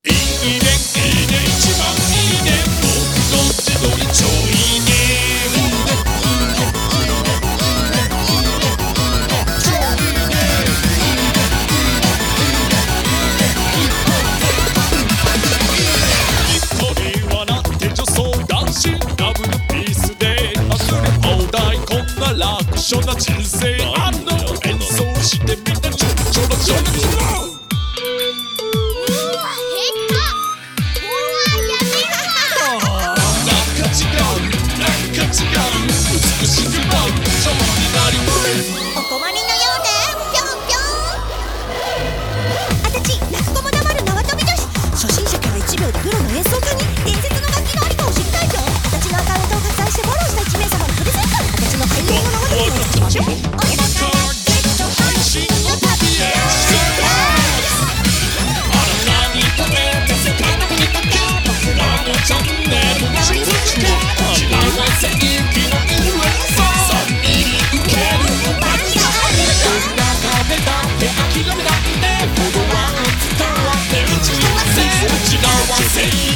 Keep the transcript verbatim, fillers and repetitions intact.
いいねいいね一番いいね僕の自撮り超いいねニコリ笑って女装男子ダブルピースで溢れ放題こんな楽勝な人生あんの演奏してみたちょろちょろちょろちょろSay